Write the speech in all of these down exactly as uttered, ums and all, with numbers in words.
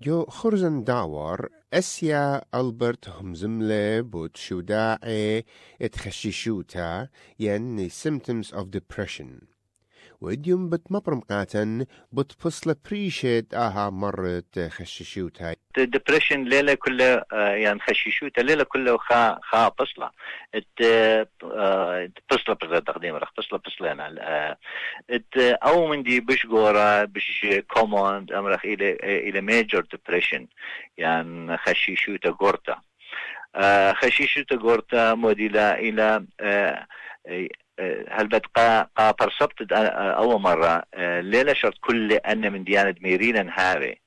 جو خرزن داور أسيا ألبرت همزملة بود شوداعي اتخششوتا يعني symptoms of depression وديوم بتمبرم قاتن بتفصل بريشت آها مرت خششوتا depression ليلة كله يعني خششوتا ليلة كله خا خا فصلة ات فصلة بالتقديم رح فصلة فصلة أنا ات أو من دي بش جورا بش common أمرخ إلى إلى major depression يعني خششوتا جورتا خششوتا جورتا موديلا إلى هل بتقى قا برصبت أول مرة ليلة شرط كل أن من ديانة ميرينا هاري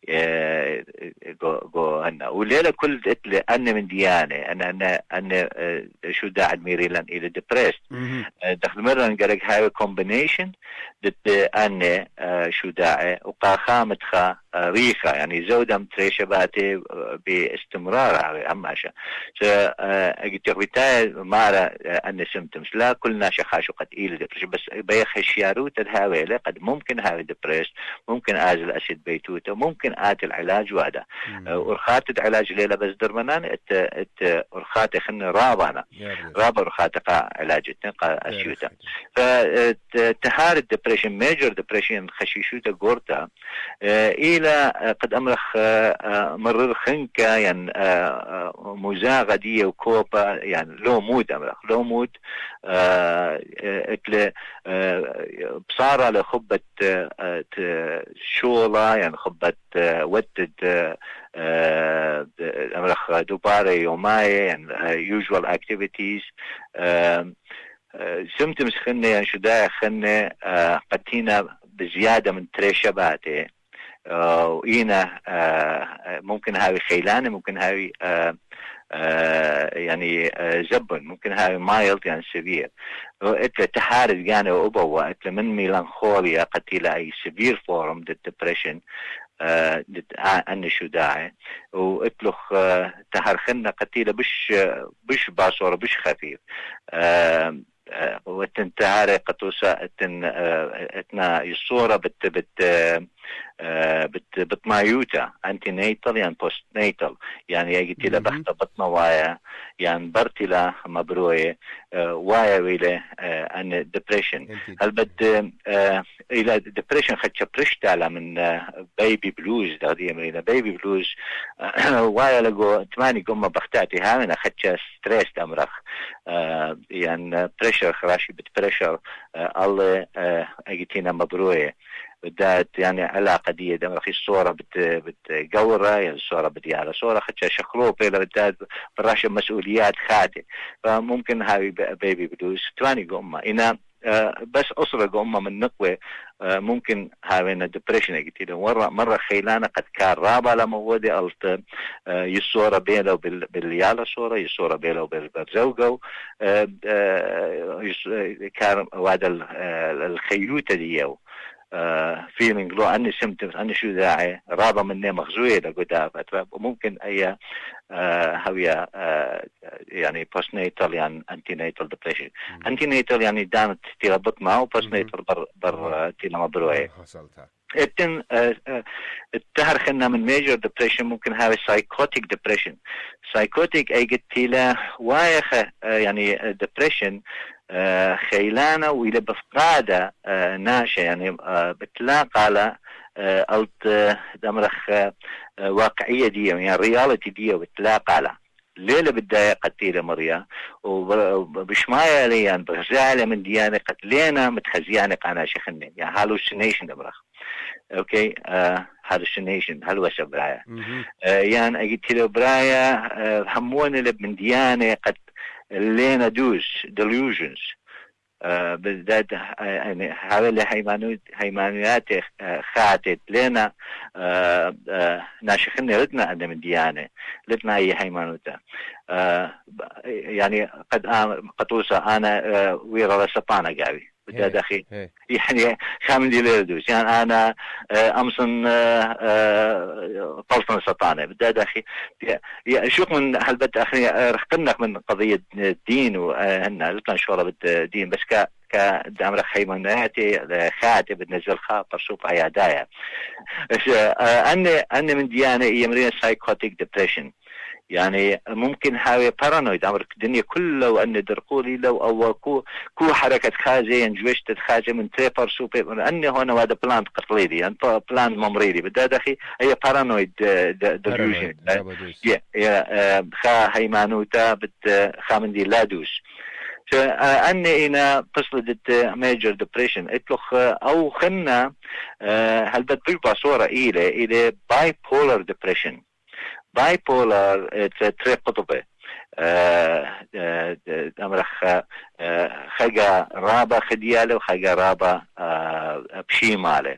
جو جو هنا وليلة كل قلت أن من ديانة أنا أنا أنا شو داعي ميريلان إلى depressed دخل مرة نقرأ هاي combination دت أن شو داعي وقا خامت خا ريخة يعني زودة متريشة باتي باستمرار على أماشا فأجت يغبتاي مارا أن symptoms لا كلنا شخاشو قد إيل depression بس بيخ الشياروت الهاوية قد ممكن هاوي depressed ممكن آزل أسيد بيتوته ممكن آت العلاج وهذا ورخات العلاج ليلة بس درمنان ات ات ورخات خن رابانا رابا ورخات قا علاج قا أسيوتا فتهار الدبريشن ميجر دبريشن خشيشوتا غورتا إلى قد أمرخ مرر خنكا يعني مزاغة دي وكوبا يعني لو مود أمرخ لو مود اتل بصارة لخبة شولا يعني خبة ودد أمرخ دوبارة يوماية يعني usual activities symptoms خنة يعني شداية خنة قتينا بزيادة من تريشباتي وإينا ممكن هاوي خيلانة ممكن هاوي يعني زبن ممكن هاي مايلد يعني سيفير اتلا تحارز يعني وأبوة اتلا من ميلانخوليا قتيلة أي سيفير فورم ديبريشن أن شو داعي واتلخ تهرخنا قتيلة بش بش باصورة بش خفيف وتنتهار قطوسة اتن اتنا الصورة بت بت بت بتمايوتا انتي نيتال يعني بوست نيتال يعني يجي لا بخت بطنا وايا يعني برتلا مبروية وايا ويله ان ديبريشن هل بد الى ديبريشن خدش برشت على من بيبي بلوز ده دي مرينا بيبي بلوز وايا لقو تماني قمة بختاتي هامنا خدش ستريس امرخ يعني بريشر خراشي بتبريشر الله اجتينا مبروية بدات يعني علاقة دي دم رخي الصورة بت بتجورة يعني الصورة بديارة صورة خدشة شخلوب إلى بدات براشة مسؤوليات خاتي فممكن هاي بيبي بدوس تواني قمة إنا بس أسرة قمة من نقوة ممكن هاوينا ديبريشن قلت له مرة مرة خيلانة قد كان رابع لما ودي قلت يصورة بينه باليالة صورة يصورة بينه بالزوجة كان وهذا الخيوتة ديو feeling لو أني symptoms أني شو داعي رابع مني مخزوية لقدام ممكن أي هوية يعني postnatal يعني antenatal depression antenatal يعني دانت تيلا بطمة و postnatal بر بر تيلا مبروعي اتن التهر خلنا من major depression ممكن هاي psychotic depression psychotic أي قلت تيلا وايخ يعني depression خيلانة وإلى بفقادة ناشئة يعني بتلاقى على ألت دمرخ واقعية دي يعني رياليتي دي بتلاقى على ليلة بداية قتيلة مريا وبشماية ليان بغزالة من ديانة قتلينا متخزيانة قانا شخنين يعني hallucination دمرخ اوكي hallucination هلوسة برايا يعني اجيت له برايا همون اللي من ديانة قد لينا دوز delusions بالذات يعني حوالي هيمانوت هيمانويات خاتت لنا ناشخنا لتنا أنا من ديانة لتنا هي هيمانوتا يعني قد قطوسة أنا ويرا سبانا قاوي بالذات أخي يعني خامن دي ليردوس يعني أنا أمصن فلسطن سطانة بالذات أخي شو من هالبت أخي رخقنك من قضية الدين وهنا لتنا شورة بالدين بس كا كدامر خيموناتي خاتي بنزل خاطر شوف عيادايا أني أني من ديانة يمرين سايكوتيك ديبريشن يعني ممكن هاي بارانويد أمر الدنيا كله وأن درقولي لو أو كو كو حركة خازي ينجوشت خازي من تريبر سوبر أني هون هذا بلان قتليدي يعني بلان ممريدي بدأ دخي هي بارانويد ديلوجن يا يا خا هيمانوتا بت خامندي لادوس أني إنا تصلدت ميجر ديبريشن إطلق أو خلنا هل بتبقى صورة إلى إلى باي بولر ديبريشن باي بولر تري قطبة أمرخ خجا رابا خدياله وخجا رابا بشيماله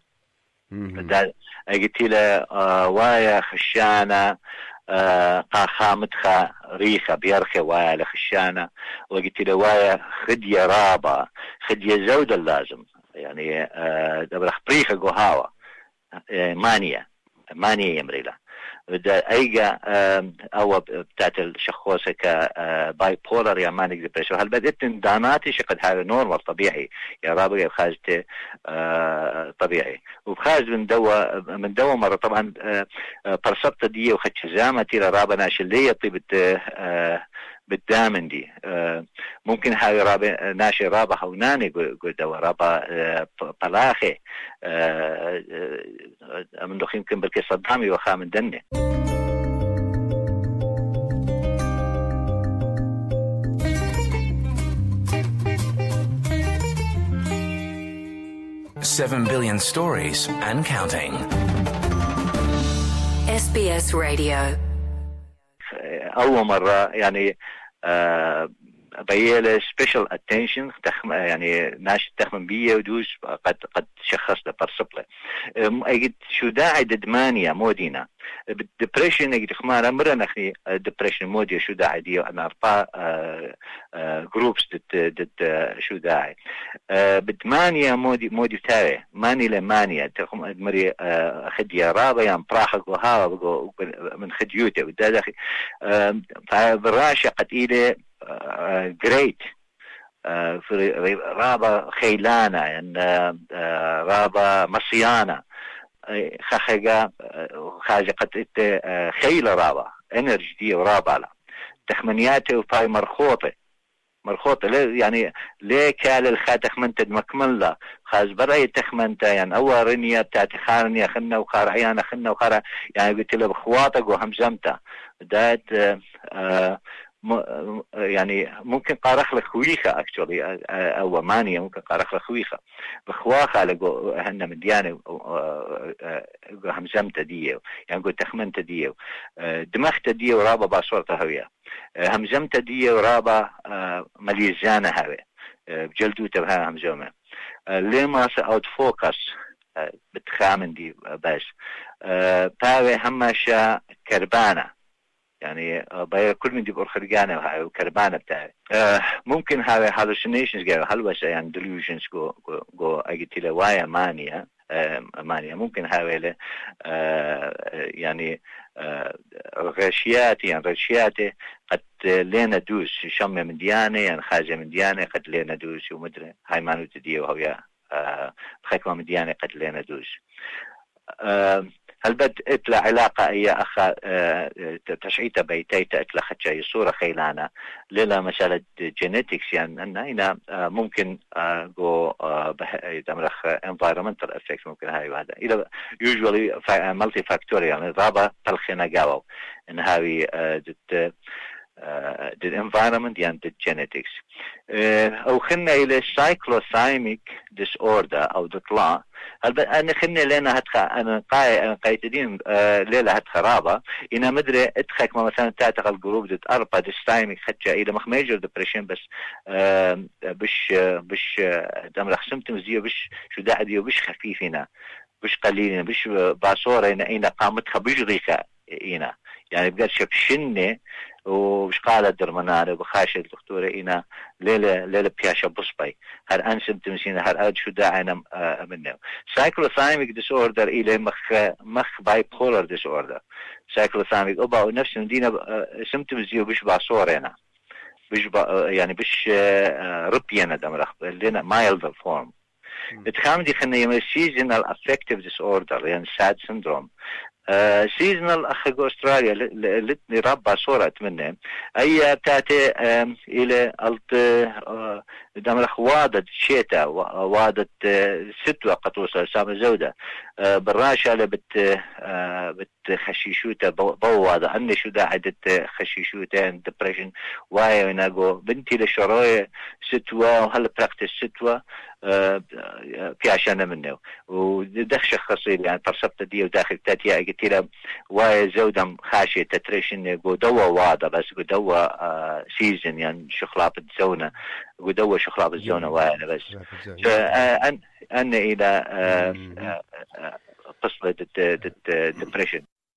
قلت له وايا خشانة قاخامتخا ريخة بيرخي وايا لخشانة وقلت له وايا خدية رابا خدية زودة اللازم يعني أمرخ بريخة قهاوة مانية مانية يمريلا بدأ أيجا أو بتاعت الشخوصة كباي بولر يا مانيك ديبريشن هل بدأت داناتي شقد هذا نورمال طبيعي يا رابع بخازته طبيعي وبخاز من دوا من دوا مرة طبعا برصبت دي وخدش زامتي لرابع ناشلية طيبت بالدامن دي ممكن هاي رابع ناشي رابع هوناني قدوا رابع بلاخي من دخل يمكن بالكي صدامي وخا من دني Seven billion stories and counting. إس بي إس Radio. أول مرة يعني آه بيله special attention تخم يعني ناش تخمن بيه ودوس قد قد شخص له برسبله أجد شو داعي ددمانيا مودينا بالدبريشن أجد خمارة مرة نخي دبريشن موديا شو داعي دي أنا أربعة جروبس دت دت شو داعي بدمانيا مودي مودي تاري ماني لمانيا تخم مري خدية رابع يعني براخك وها من خديوته وده داخل فبراشة قتيلة جريت في رابا خيلانة يعني رابا مصيانة خخجا خاجة قد خيلة رابا انرجي دي ورابا لا تخمنياته وفاي مرخوطة مرخوطة يعني ليه كال الخاتخ منتد مكملة خاز برأي تخمنت يعني أول رنية بتاعت خارنية خلنا وخارعيانا خلنا وخارع يعني قلت له بخواتك وهمزمته بدأت آه يعني ممكن قارخ لخويخة actually أو مانية ممكن قارخ لخويخة بخواخة لقو هنا مديانة همزمت ديه يعني قلت تخمنت ديه دمخت ديه ورابا باصورة هوية همزمت ديه ورابا مليزانة هوية بجلدو تبها همزومة لما سأوت فوكس بتخامن دي بس باوي همشا كربانة يعني باي كل من دي بأرخرجانة وكربانة بتاعي آه ممكن هذا hallucinations جاي هلوسة يعني delusions جو جو جو أجت له وايا مانيا آه مانيا ممكن هذا آه يعني آه غشياتي يعني غشياتي قد لينا دوس شم من ديانة يعني خارجة من ديانة قد لينا دوس ومدري هاي ما نتديه وهو آه بخيكم من ديانة قد لينا دوس آه هل بد اتلا علاقة اي اخا اه تشعيتا بيتيتا اتلا خدشاي صورة خيلانا للا مسألة جينيتكس يعني ان هنا اه ممكن اه جو اه يتمرخ environmental effects ممكن هاي وهذا الى usually multi factorial يعني ضابة تلخينا قاوة ان هاي اه دت اه دت environment يعني دت genetics اه او خلنا الى cyclothymic disorder او دطلاء هل أنا خلني لنا هتخ أنا قاي أنا قايتدين آه ليلة هتخرابة إنا مدري اتخك ما مثلا تاتق الجروب دت أربعة دستايمك خدشة إلى مخ ميجر ديبريشن بس آه بش بش دمرخ سمتمز ديو بش شو داعي ديو بش خفيفنا بش قليلين بش باصورة إنا إنا قامتها بجريكا إنا يعني بقدر شبشنة وش قالت درمانة وبخاشة الدكتورة إنا ليلة ليلة بياشة بصبي هر أنسم تمسينا هر أد شو داعنا آه منه سايكلوثايميك ديسوردر إلى مخ مخ باي بولر ديسوردر سايكلوثايميك أبا ونفس مدينة آه سمتمز ديو بش باصورنا بش يعني بش ربينا دمرخ لنا مايلد فورم اتخام دي خلينا seasonal affective disorder يعني sad syndrome سيزنال أخ أستراليا لتني ربع صورة منه أي بتاعتي إلى ألت دمرخ وادت شيتا وادت ستة قطوسة سام زودة بالراشة اللي بت بتخشيشوتا بوادة أني شو دا عدت خشيشوتا depression واي ناقو بنتي لشراية ستوى وهل براكتس ستوى في عشان منه ودخش خصيل يعني فرصبت دي وداخل تاتيا قلت له واي زودم خاشي تتريشن قدوة وادا بس قدوة سيزن يعني شخلاب الزونة قدوة شخلاب الزونة وانا بس أن أن إلى قصة depression